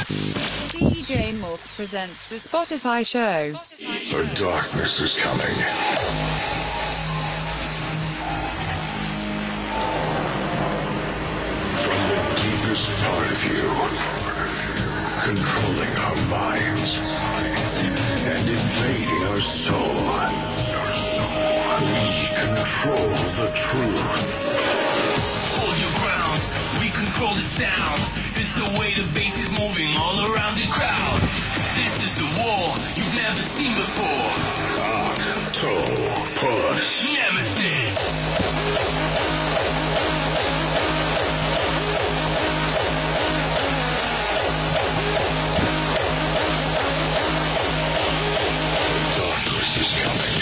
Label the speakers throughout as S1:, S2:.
S1: DJ Morph presents the Spotify show.
S2: The darkness is coming. From the deepest part of you, controlling our minds and invading our soul. We control the truth.
S3: Hold your ground, we control the sound. It's the way the bass is moving all around the crowd. This is a war you've never seen before.
S2: Octopus.
S3: Nemesis.
S2: Darkness is coming.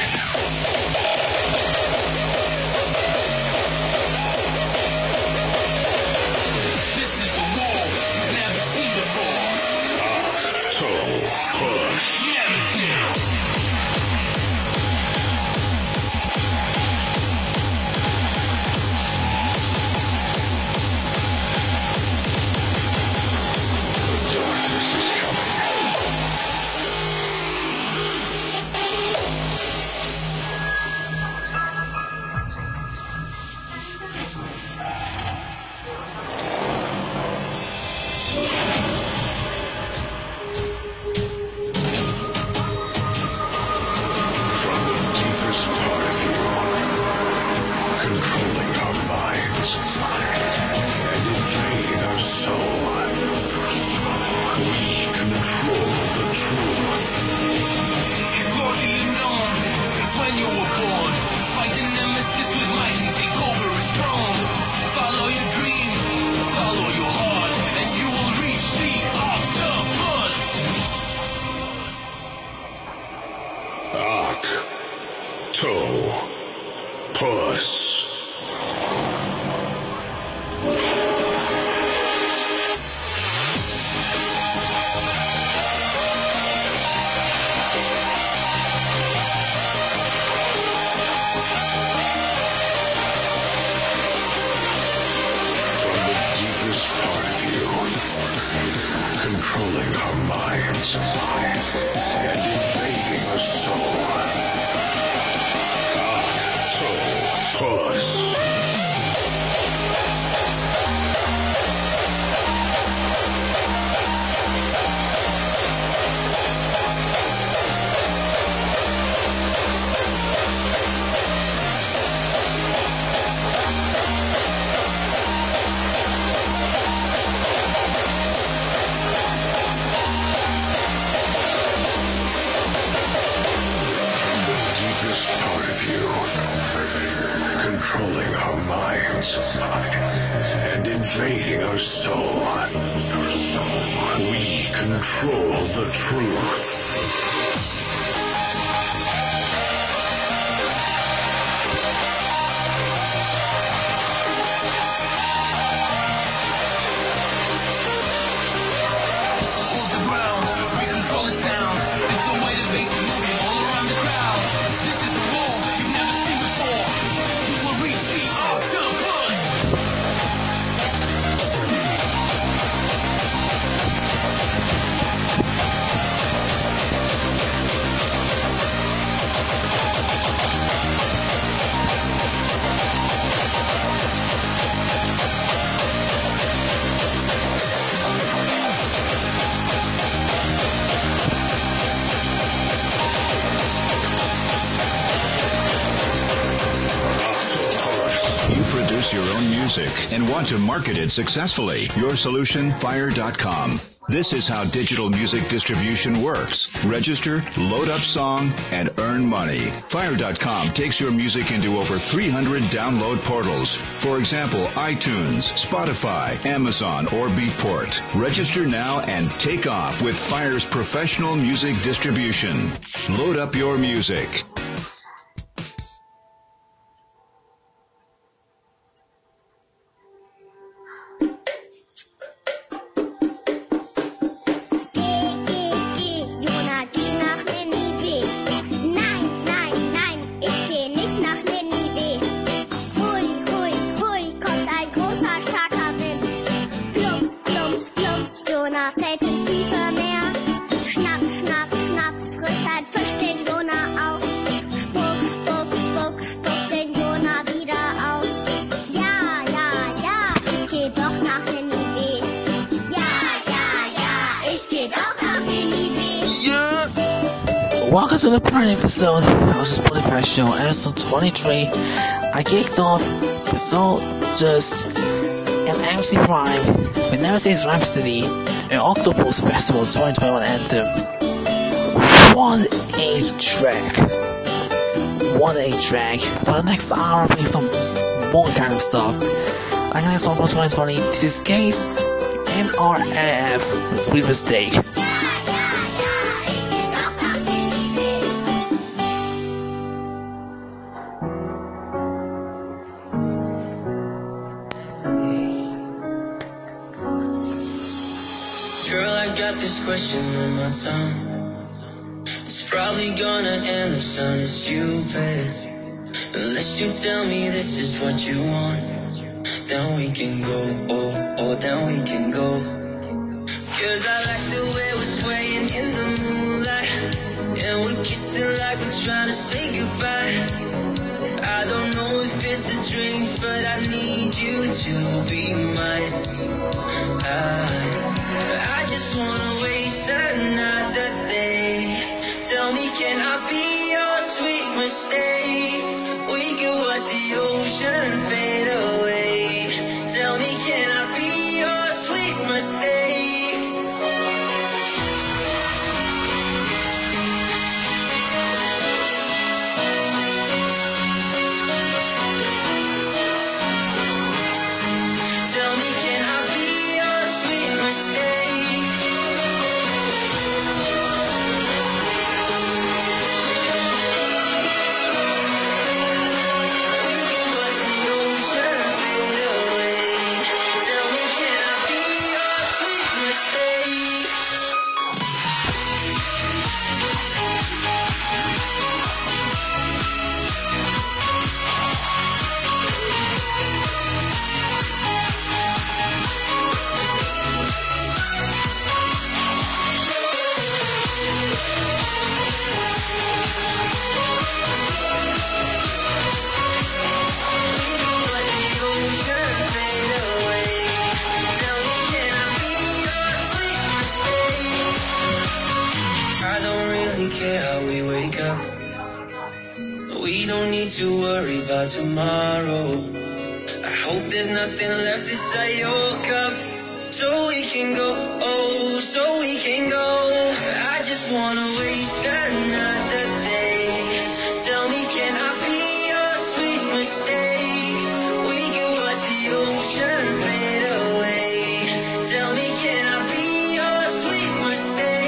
S2: Controlling our minds and invading our soul. We control the truth.
S3: Hold the ground, we control the sound. It's the way the bass is moving all around the crowd. This is a war you've never seen before. You will reach the octopus.
S4: Produce your own music and want to market it successfully. Your solution, Fire.com. This is how digital music distribution works. Register, load up song, and earn money. Fire.com takes your music into over 300 download portals. For example, iTunes, Spotify, Amazon, or Beatport. Register now and take off with Fire's professional music distribution. Load up your music.
S5: Jonah fällt ins tiefe Meer. Schnapp, schnapp, schnapp, frisst ein Fisch den Jonah auf. Spuck, spuck, spuck, spuck den Jonah wieder aus. Ja, ja, ja, ich geh doch nach Ninive. Ja, ja, ja, ich geh doch nach Ninive.
S6: Welcome to the current episode of the Spotify show, episode 23. I kicked off with Just and MC Prime with Never Says Rhapsody, an Octopus Festival 2021 anthem. What a track! What a track! For the next hour, I'll play some more kind of stuff. Like the next song for 2020, this is Case MRF with Sweet Mistake.
S3: This question on my tongue, it's probably gonna end up sounding stupid. Unless you tell me this is what you want, then we can go, oh, then we can go. Cause I like the way we're swaying in the moonlight, and we're kissing like we're trying to say goodbye. I don't know if it's a dream, but I need you to be mine. I just wanna waste another day. Tell me, can I be your sweet mistake? We could watch the ocean fade away. Tell me, can I be your sweet mistake? Tell me, can I be your sweet mistake? We don't need to worry about tomorrow. I hope there's nothing left inside your cup, so we can go, oh, so we can go. I just wanna waste another day. Tell me, can I be your sweet mistake? We can watch the ocean fade away. Tell me, can I be your sweet mistake?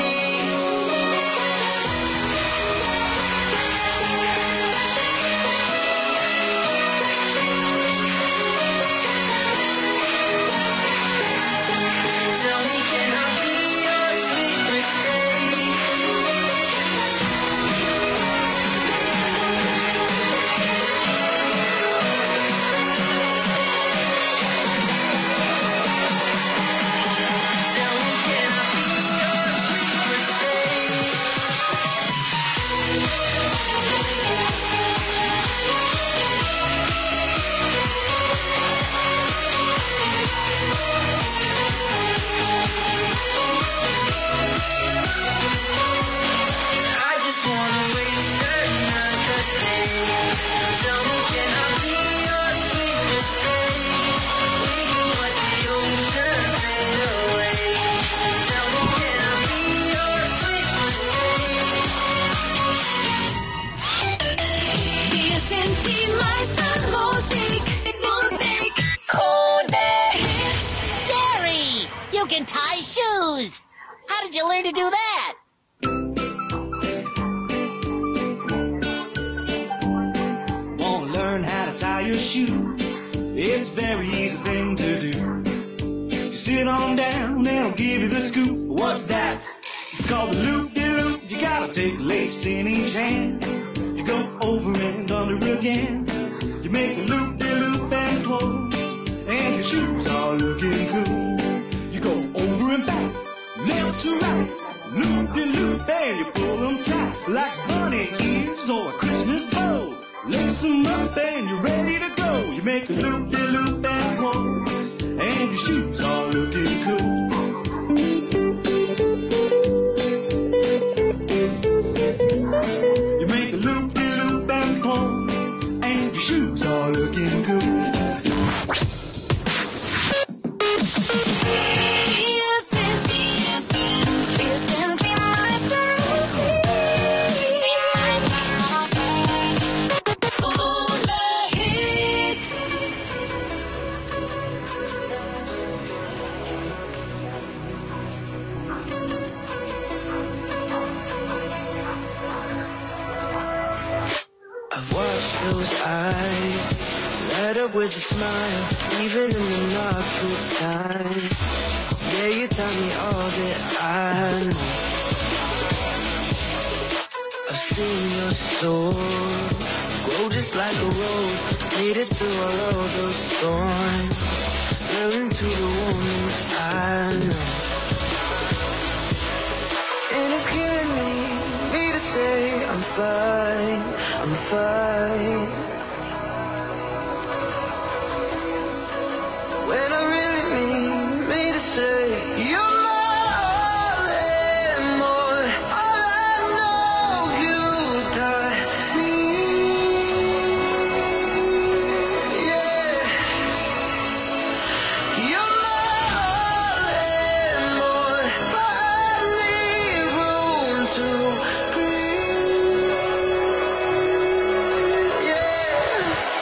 S7: How did you learn to do that?
S8: Wanna learn how to tie your shoe? It's a very easy thing to do. You sit on down and I'll give you the scoop. What's that? It's called the loop-de-loop. You gotta take a lace in each hand. You go over and under again. You make a loop-de-loop and pull, and your shoes are looking cool. You go over and back, left left to right. Loop-de-loop and you pull them tight like bunny ears or a Christmas bow. Lace them up and you're ready to go. You make a loop-de-loop and walk, and your shoes are looking cool. You make a loop-de-loop and pull, and your shoes are looking cool.
S3: I've watched those eyes light up with a smile, even in the not good times. Yeah, you taught me all that I know. I've seen your soul grow just like a rose, made it through all of those storms, girl, into the woman I know. And it's killing me to say I'm fine, I'm fine, when I really mean me to say you're my all and more. All I know, you got me, yeah. You're my all and more, but I need room to breathe, yeah.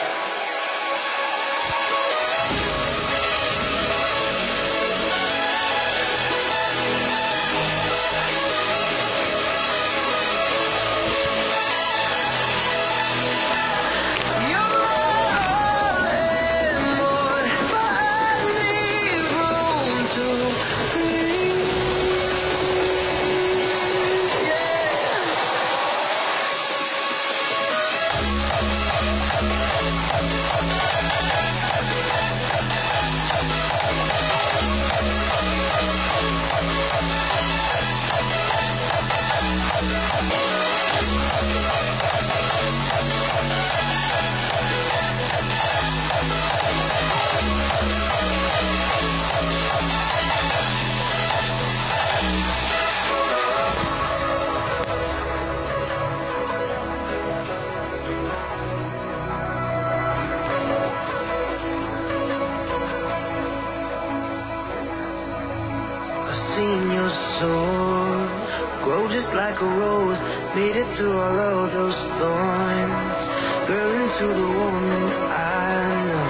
S3: I've seen your soul grow just like a rose, made it through all of those thorns, girl, into the woman I know.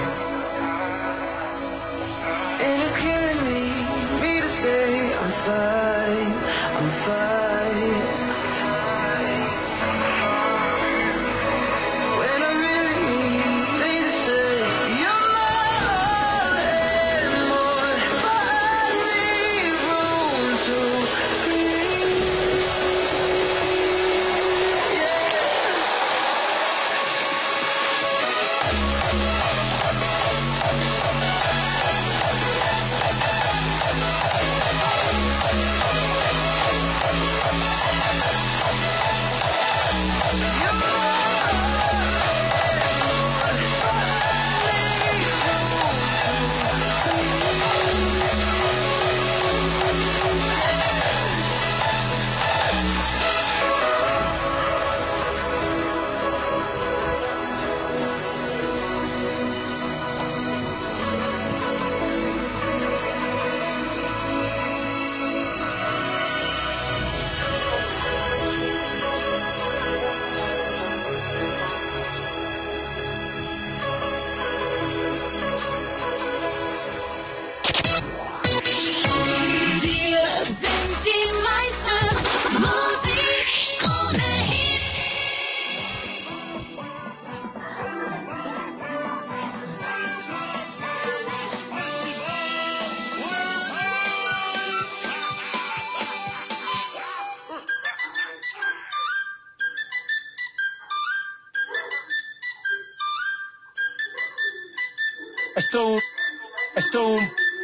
S3: And it's killing me to say I'm fine, I'm fine, when I really mean me to say you're my all and more, but I need room to breathe, yeah.
S7: Esto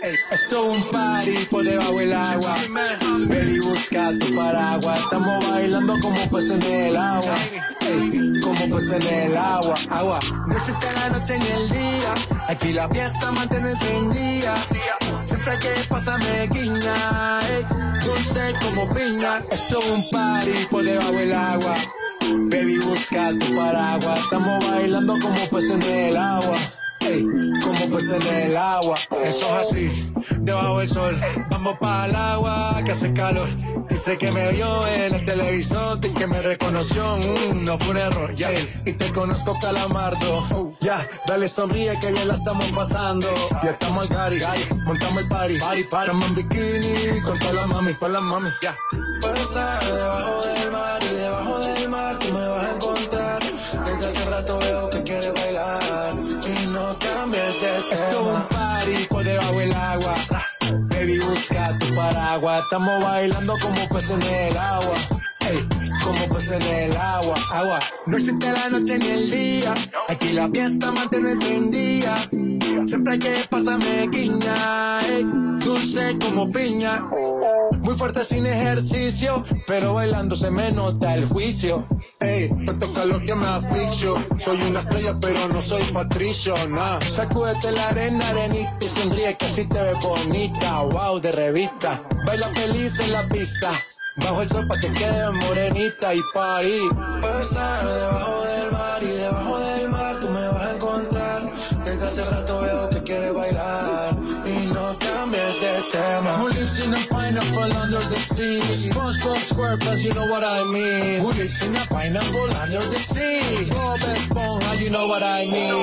S7: Ey, esto es un party por debajo del agua. Baby, busca tu paraguas. Estamos bailando como peces en el agua. Ey, como peces en el agua. Agua. No existe la noche ni el día. Aquí la fiesta mantiene encendida. Siempre que pasa me guiña. Ey, dulce como piña. Esto es un party por debajo del agua. Baby, busca tu paraguas. Estamos bailando como peces en el agua. Ey, como peces en el agua. Eso es así, debajo del sol. Vamos para el agua que hace calor. Dice que me vio en el televisor y que me reconoció. No fue un error, ya. Y te conozco, Calamardo. Ya, dale sonríe que bien la estamos pasando. Ya estamos al cari, montamos el party. Estamos en bikini con todas las mami, ya. Pasa debajo del mar y debajo del mar tú me vas a encontrar. Desde hace rato veo que quieres bailar y no cambies de tema. Esto es un party por debajo del agua. Baby, busca tu paraguas. Estamos bailando como peces en el agua. Ey, como peces en el agua. Agua. No existe la noche ni el día. Aquí la fiesta mantiene encendida. Siempre que pasa me guiña. Ey, dulce como piña. Muy fuerte sin ejercicio, pero bailando se me nota el juicio. Ey, tanto calor que me asfixio. Soy una estrella, pero no soy Patricio, nah. Sacúdete la arena, arenita, y sonríe que así te ves bonita. Wow, de revista. Baila feliz en la pista. Bajo el sol pa' que quede morenita y pa' ahí. Pasar debajo del mar y debajo del mar tú me vas a encontrar. Desde hace rato veo que quieres bailar y no cambies de tema. Who lives in a pineapple under the sea? SpongeBob SquarePants, you know what I mean. Who lives in a pineapple under the sea? Bob Esponja, you know what I mean.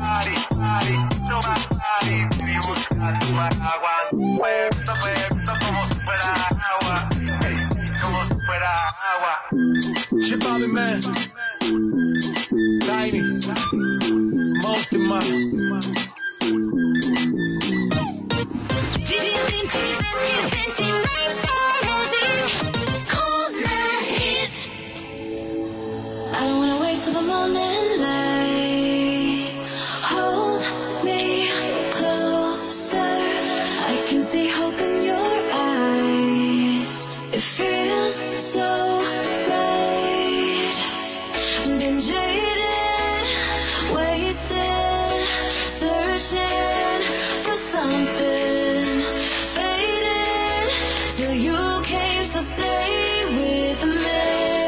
S9: Baby, busca tu paraguas. Puesto como si fuera agua. Como si fuera agua.
S7: Shit, Bobby, man. Tiny. Most in my.
S3: I don't wanna wait till the morning light. Hold me closer. I can see hope in your eyes. It feels so right. Been jaded, wasted, searching for something, faded till you came, so stay with me.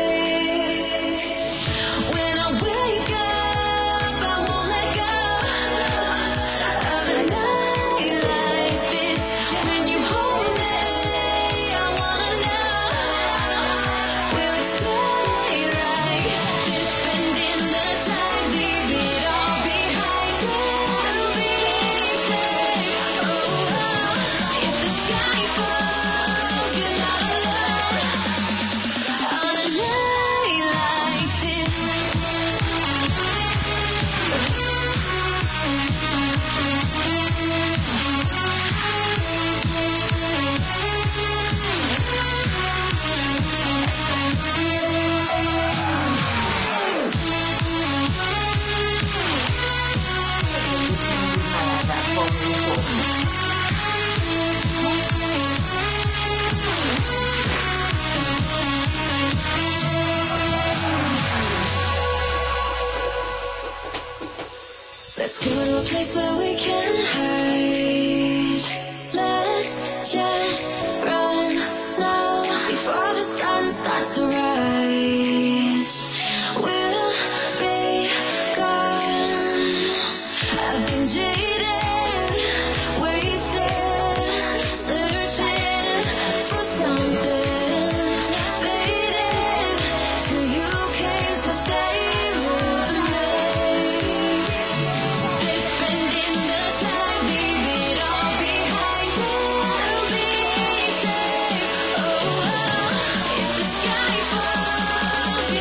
S3: When I wake up, I won't let go of a night like this. When you hold me, I wanna know, will it stay like this? Spending the time, leave it all behind. It'll be safe. Oh, if the sky falls, you're not alone on a night like this. Let's go to a place where we can hide. Let's just run now before the sun starts to rise. We'll be gone. I've been jaded, wasted, searching for something, faded till you came, so stay with me. Spending the time, leave it all behind. It'll be safe. Oh, if the sky falls,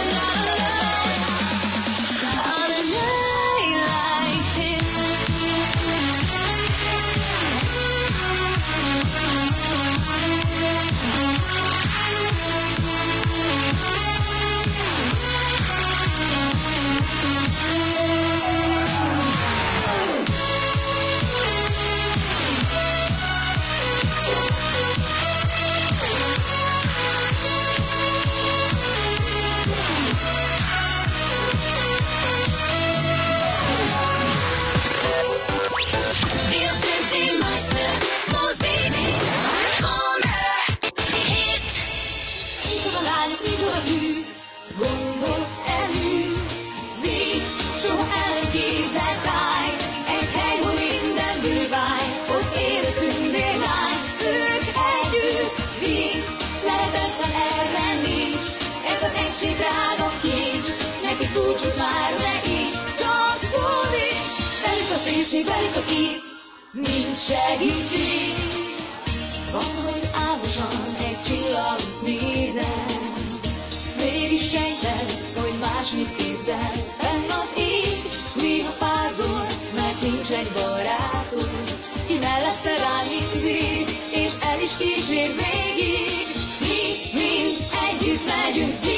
S10: Micsoda lányok, micsoda tűz, gondolt elűz. Víz, soha el nem képzelt táj, egy hely, hol minden bűvány, ott él a tündérlány, ők együtt. Víz, lehetetlen erre nincs, ez az egység drága kincs, neki búcsút már ne is, csak hódíts. Velük a szépség, velük az íz, nincs segítség. Van, hogy álmosan egy csillagot nézel, mégis sejted, hogy másmit képzel. Fenn az ég, néha fázol, mert nincs egy barátod, ki melletted áll mindig, és el is kísér végig. Mi mind együtt megyünk.